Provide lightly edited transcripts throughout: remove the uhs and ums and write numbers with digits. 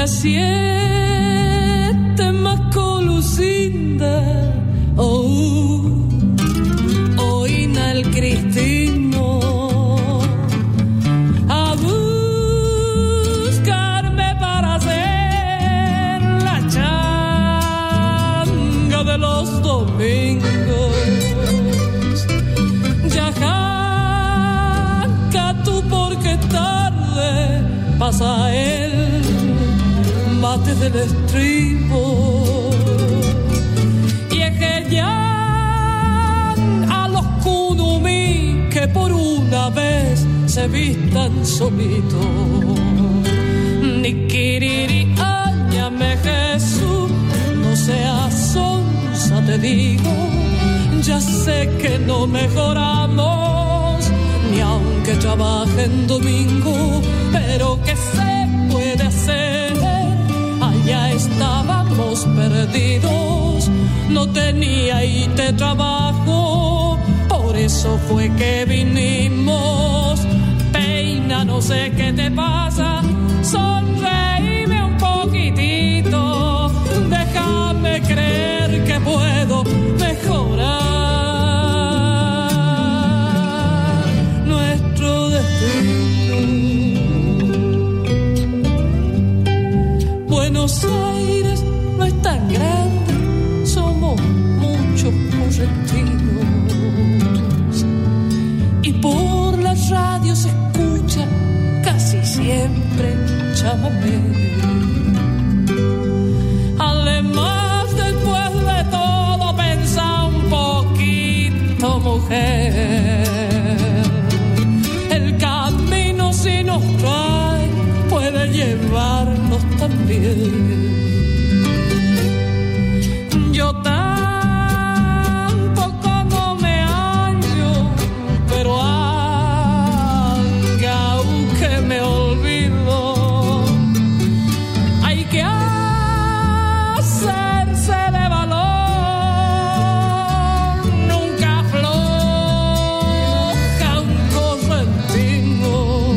la siete más colucinda, oína el cristino, a buscarme para hacer la changa de los domingos. Ya janca tú porque tarde pasa el mate del estribo, y es que ya a los kunumi que por una vez se vistan solitos. Ni kiriri, áñame Jesús, no seas sonsa, te digo, ya sé que no mejoramos, ni aunque trabaje en domingo, pero que se puede hacer. Allá estábamos perdidos, no tenía y te trabajo, por eso fue que vinimos. Peina, no sé qué te pasa, sonreíme un poquitito, déjame creer que puedo mejorar nuestro destino. Buenos Aires no es tan grande, somos muchos correctivos, y por la radio se escucha casi siempre chamamé. Además, después de todo, pensá un poquito, mujer, el camino si nos trae puede llevarnos también. Yo tampoco no me hallo, pero aunque me olvido, hay que hacerse de valor, nunca afloja un correntino.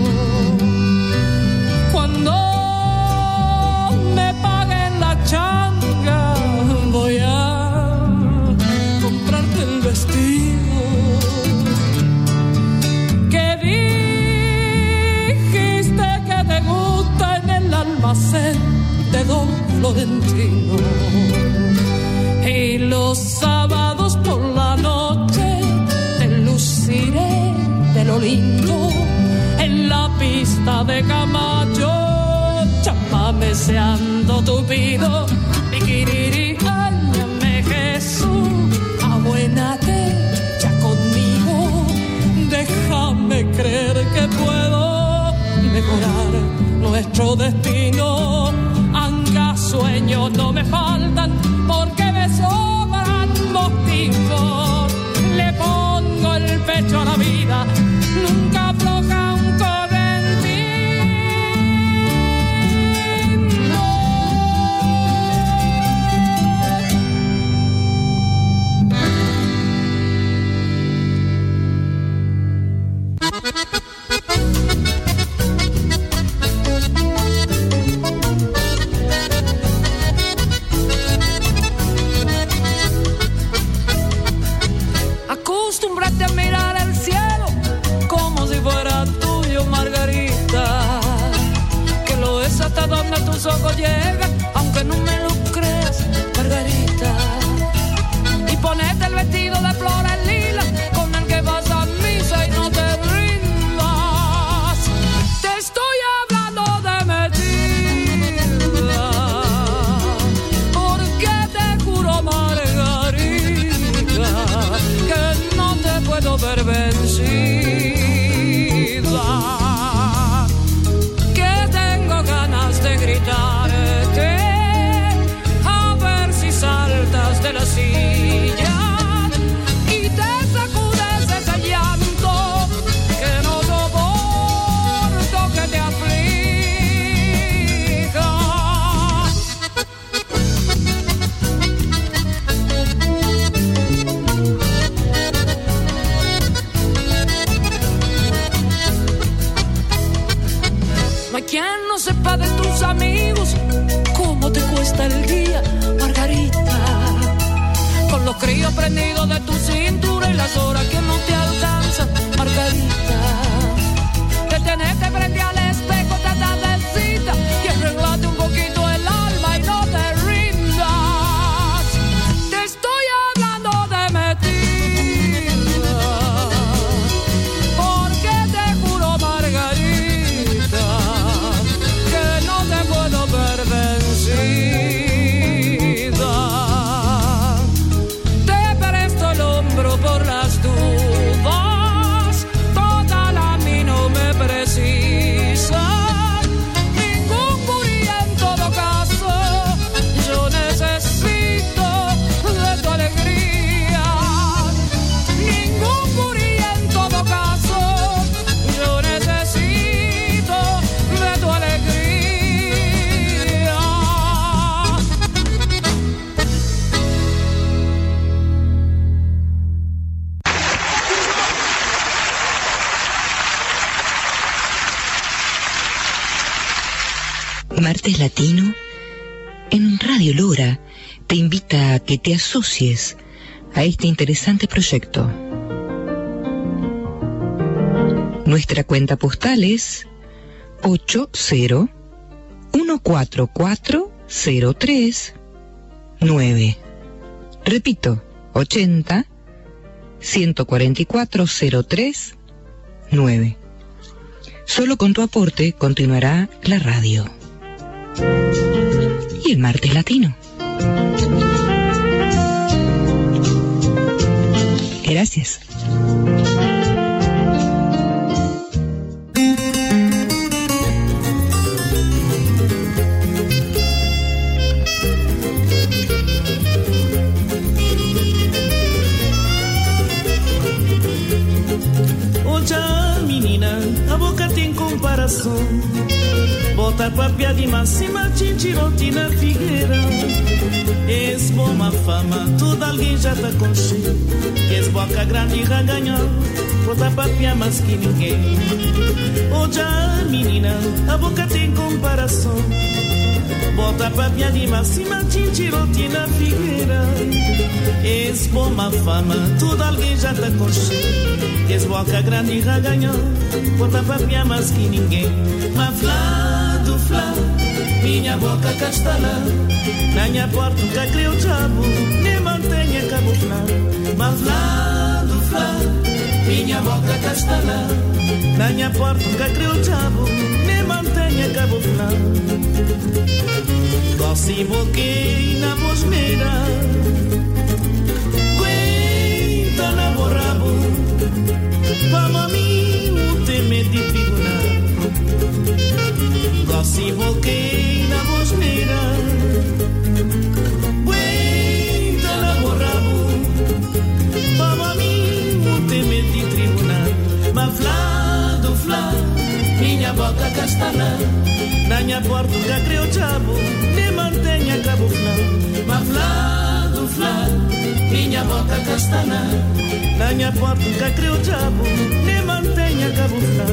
Cuando me paguen la changa, voy a comprarte el vestido que dijiste que te gusta en el almacén de Don Florentino. Y los sábados por la noche te luciré de lo lindo en la pista de Camacho, chamameseando tupido. Piquiriri, áñame Jesús, abuénate ya conmigo, déjame creer que puedo mejorar nuestro destino. Anga sueños no me faltan porque me sobran motivos. Le pongo el pecho a la vida, nunca afloja un acostúmbrate a mirar el cielo como si fuera tú está el día, Margarita? Con los críos prendidos de tu cintura y las horas que no te alcanzan, Margarita. Que tienes que prender al espejo esta tardecita y arreglate un poquito el alma y no te rindas. Te estoy hablando de mentira, porque te juro, Margarita, que no te puedo ver vencida. Te presto el hombro por las dudas, total a mí no me precisa. Ningún gurí en todo caso, yo necesito de tu alegría. Ningún gurí en todo caso, yo necesito de tu alegría. Martes Latino en Radio Lora te invita a que te asocies a este interesante proyecto. Nuestra cuenta postal es 80-144-039. Repito, 80-144-039. Solo con tu aporte continuará la radio. Y el Martes Latino. Gracias. Oja, menina, a boca tem comparação. Bota papia de máxima, tintirote na figueira. És boa fama, tudo alguém já tá com cheio. És boca grande e raganhão, bota papia mais que ninguém. Oja, menina, a boca tem comparação. Bota papia de máxima, tintirote na figueira. És boa fama, tudo alguém já tá com cheio. És boca grande e raganhão, bota papia mais que ninguém. Mas do flá, minha boca castalã. Na minha porta nunca criou o diabo, nem mantenha camuflar. Mas lá do flá, minha boca castalã. Na minha porta nunca criou o diabo, nem mantenha camuflar. Gosto boquei na bosneira, aguenta na borrabo, pra mami o temer de tribunal. Gosto boquei na bosneira, aguenta na borrabo, pra mami o temer de tribunal. Mas flá, minha boca castalã. Na minha porta nunca criou o diabo, nem mantenha cabo flá. Mas flá, minha boca castanã. Na minha porta nunca criou o diabo, nem mantenha cabo flá.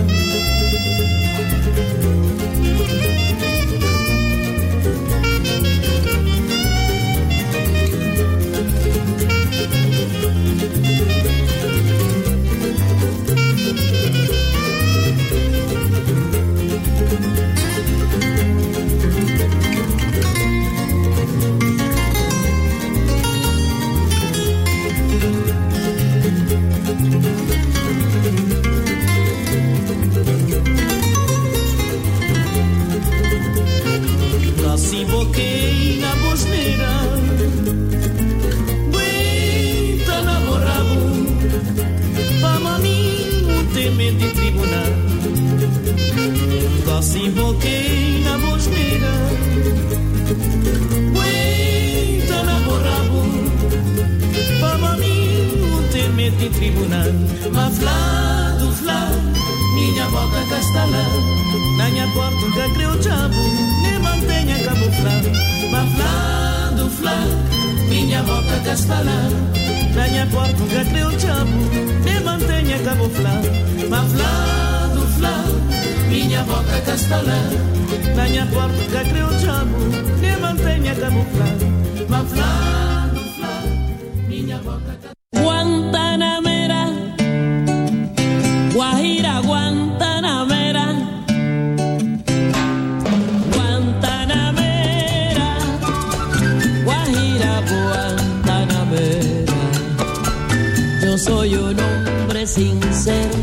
Se boquei na bosneira, aguenta na borrabo, pra mami não temer de tribunal. Se boquei na bosneira, aguenta na borrabo, pra mami não temer de tribunal. Mas flá, minha boca castalã. Na minha porta nunca criou o diabo, nem mantenha camuflar. Mas flá, minha boca castalã. Na minha porta nunca criou o diabo, nem mantenha camuflar. Mas flá, flá, minha boca castelã. Na minha porta criou o diabo, me mantenha camuflado. Mas flá, minha boca castelã. Guantanamera, Guajira, Guantanamera. Guantanamera, Guajira, Guantanamera. Yo soy un hombre sincero,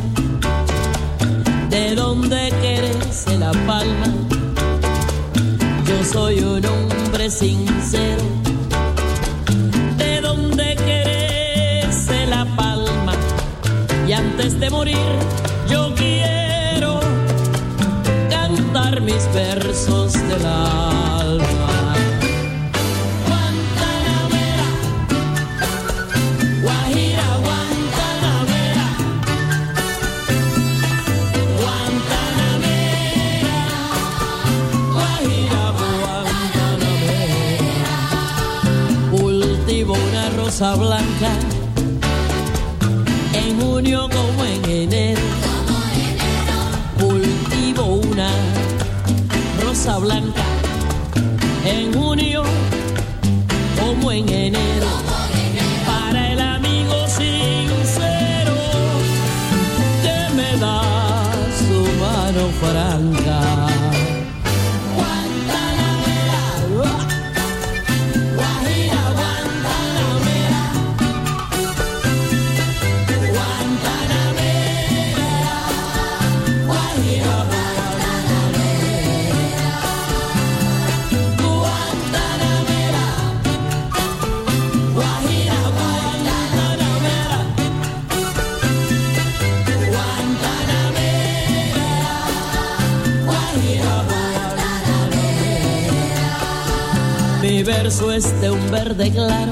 de donde crece la palma. Yo soy un hombre sincero, de donde crece la palma. Y antes de morir yo quiero cantar mis versos del alma. Guantanamera, Guajira, Guantanamera. Guantanamera, Guajira, Guantanamera. Cultivo una rosa blanca en junio como en enero. Cultivo una rosa blanca en junio como en enero. Para el amigo sincero que me da su mano franca. Guantanamera, Guajira, Guantanamera. Guantanamera, Guajira, Guantanamera. Guantanamera, Guajira, Guantanamera. Guantanamera, Guajira, Guantanamera. Mi verso es de un verde claro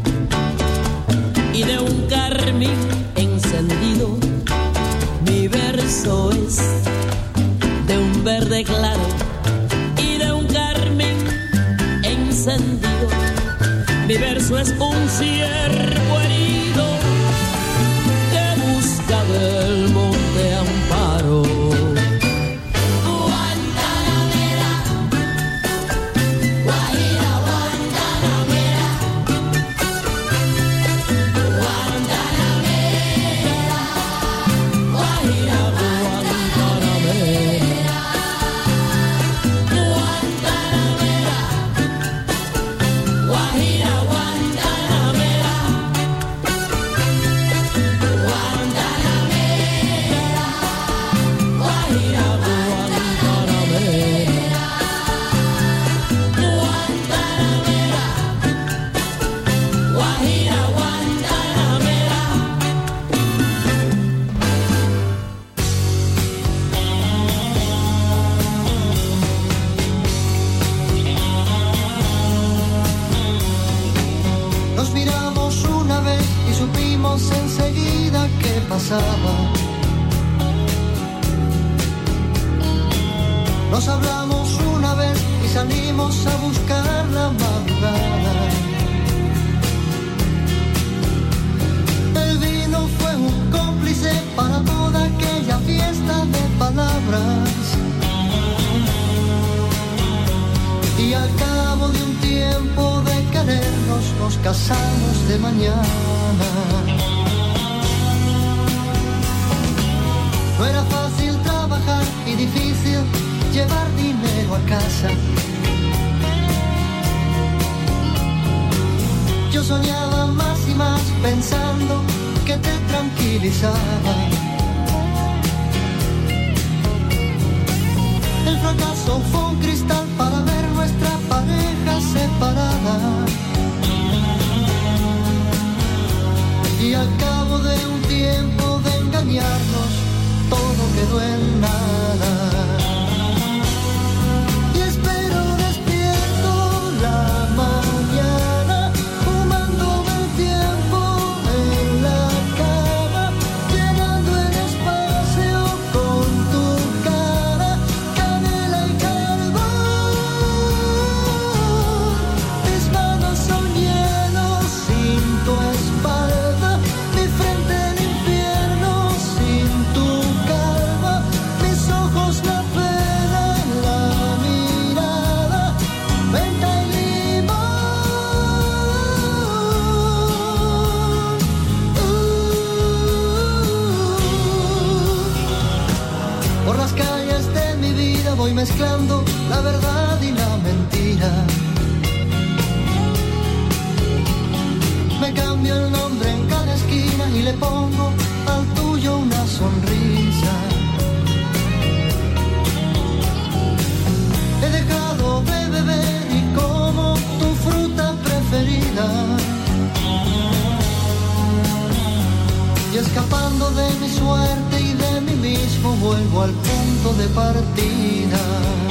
y de un carmín encendido. Mi verso es de un verde claro y de un carmín encendido. Mi verso es un ciervo herido que busca del monte amparo. Guantanamera, Guajira, Guantanamera. Guantanamera, Guajira, Guantanamera. Guantanamera, Guajira, Guantanamera. pasaba. Nos hablamos una vez y salimos a buscar la madrugada. El vino fue un cómplice para toda aquella fiesta de palabras. Y al cabo de un tiempo de querernos, nos casamos de mañana. No era fácil trabajar y difícil llevar dinero a casa. Yo soñaba más y más pensando que te tranquilizaba. El fracaso fue un cristal para ver nuestra pareja separada. Y al cabo de un tiempo de engañarnos, todo quedó en nada. Y espero despierto la mañana, fumándome el tiempo en la cama, llenando el espacio con tu cara, canela y carbón. Mis manos son hielos sin tu espalda, mi frente el infierno sin tu calma, mis mezclando la verdad y la mentira. Me cambio el nombre en cada esquina y le pongo al tuyo una sonrisa. He dejado de beber y como tu fruta preferida. Y escapando de mi suerte y de mí mismo vuelvo al punto de partida.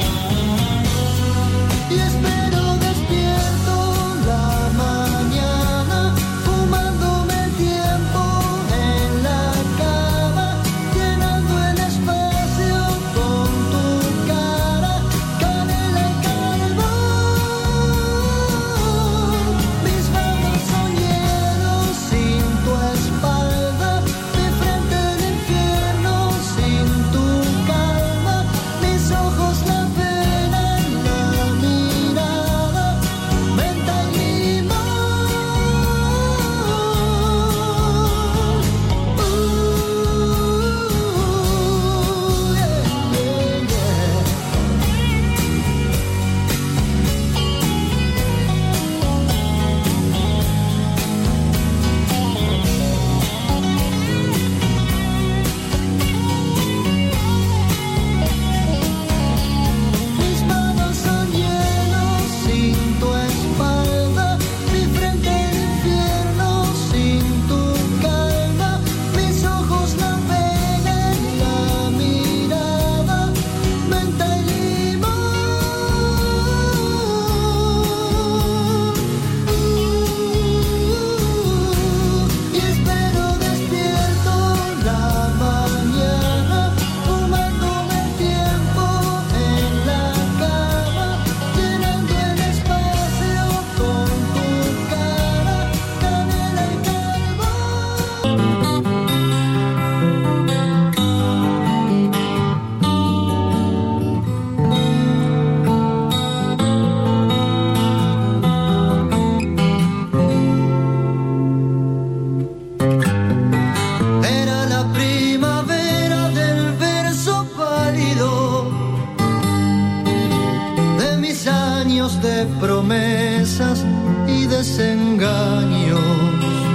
Y espero despierto la mañana, fumándome el tiempo en la cama, llenando el espacio con tu cara, canela y carbón. Mis manos son hielo sin tu espalda, mi frente el infierno sin tu calma, mis ojos la pena en la mirada, menta y limón. Yeah, yeah, yeah. Mis manos son hielo sin tu espalda, mi frente el infierno sin tu calma, mis ojos la pena en la mirada, menta y limón. Y espero despierto la mañana, fumándome el tiempo en la cama, llenando el espacio con tu cara, canela y Era la primavera del verso pálido de mis años de promesas y desengaños.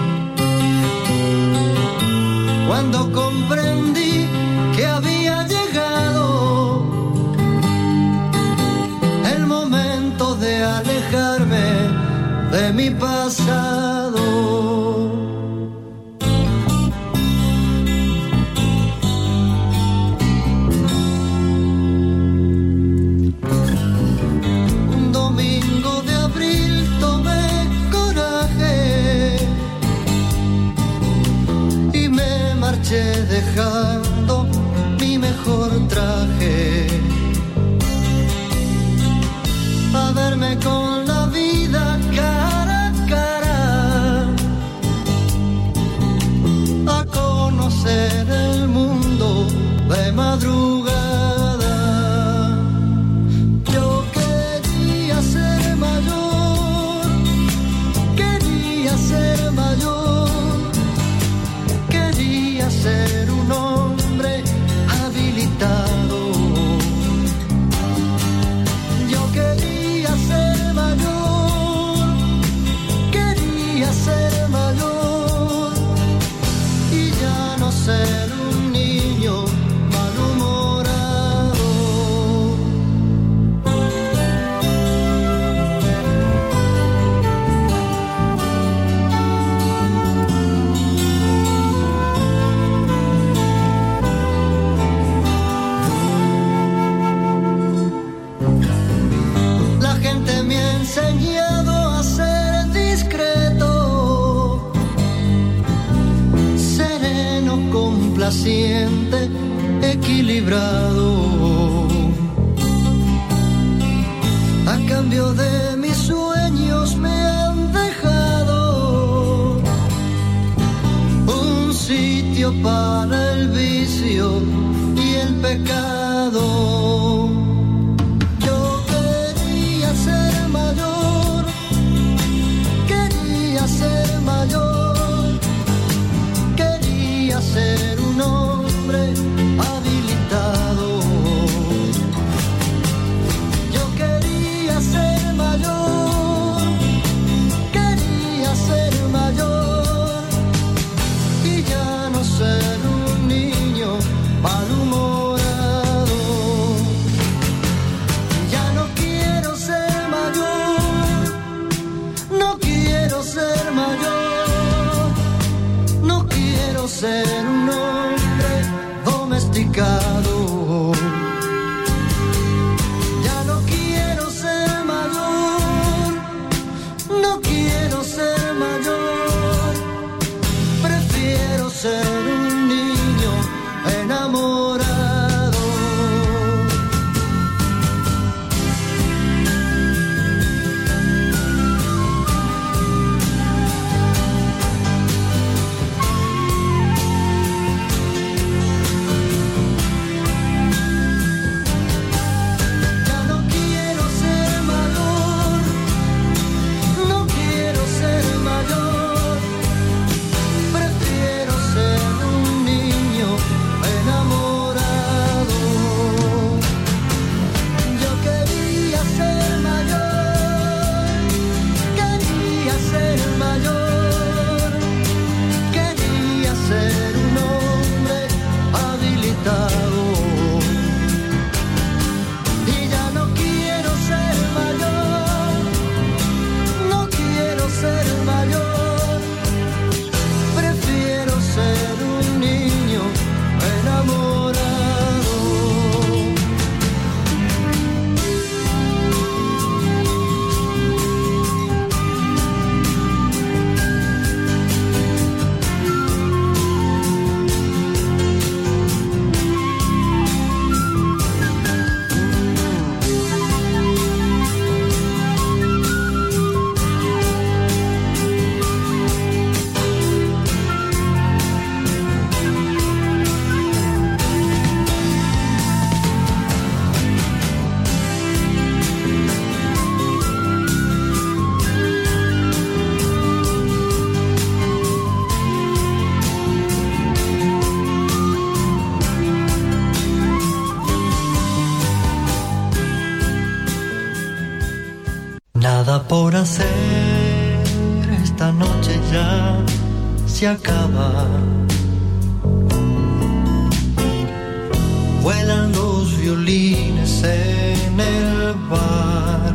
Cuando comprendí que había llegado el momento de alejarme de mi pasado. Un domingo de abril tomé coraje y me marché dejando mi mejor traje. A verme con la vida cara a cara, a conocer el mundo de madrugada. Yo quería ser mayor, quería ser mayor, quería ser un hombre habilitado. Yo quería ser mayor, quería ser mayor y ya no ser un niño malhumorado. La gente me ha enseñado a ser discreto, sereno, complaciente, equilibrado. A cambio de mis sueños me han dejado un sitio para el vicio y el pecado. Yo quería ser mayor, quería ser mayor, quería ser un hombre habilitado. esta noche ya se acaba. Vuelan los violines en el bar.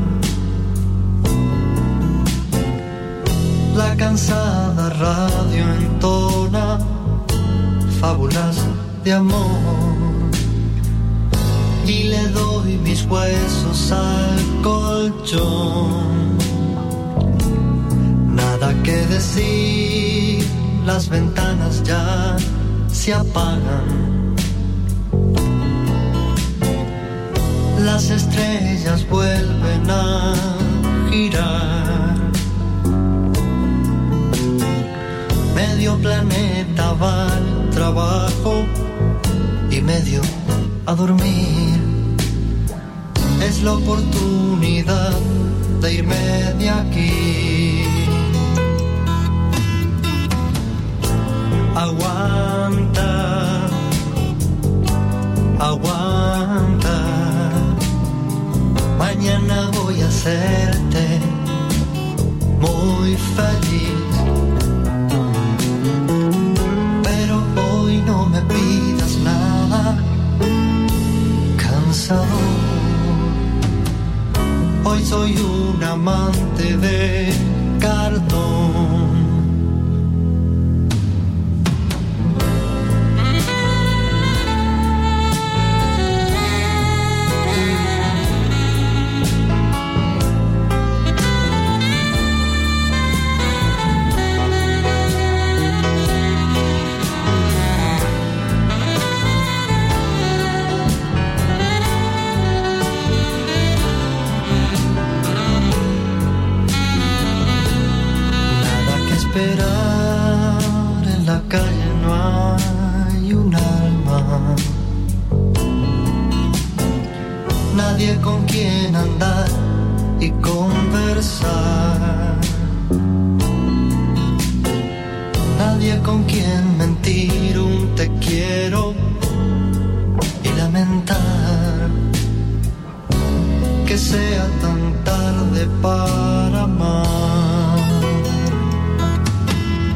La cansada radio entona fábulas de amor. Y le doy mis huesos al colchón. Nada que decir, las ventanas ya se apagan. Las estrellas vuelven a girar. Medio planeta va al trabajo y medio a dormir. Es la oportunidad de irme de aquí. Aguanta, aguanta. Mañana voy a hacerte muy feliz. Pero hoy no me pidas nada. Hoy soy un amante de cartón. En la calle no hay un alma, nadie con quien andar y conversar, nadie con quien mentir un te quiero y lamentar que sea tan tarde para amar.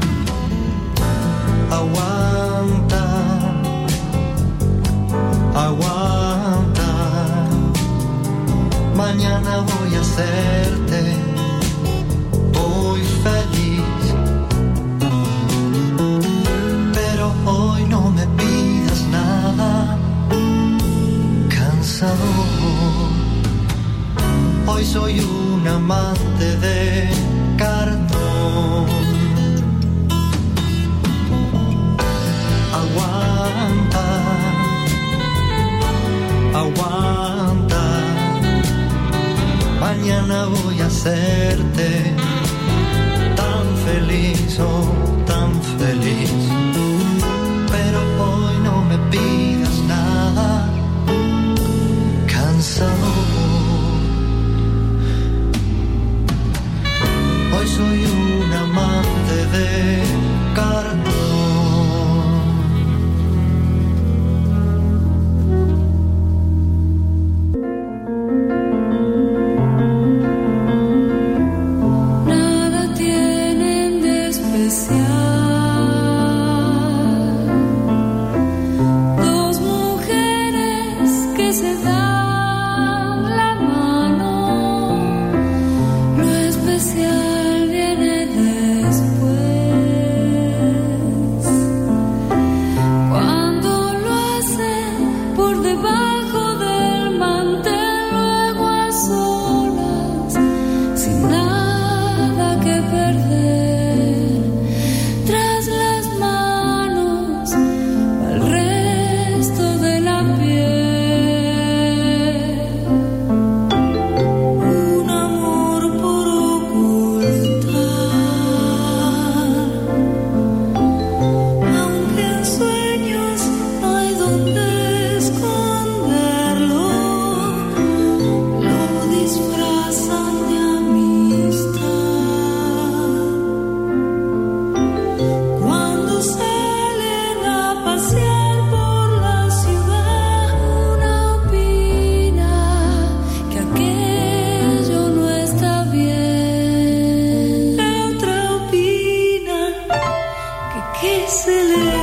feeling.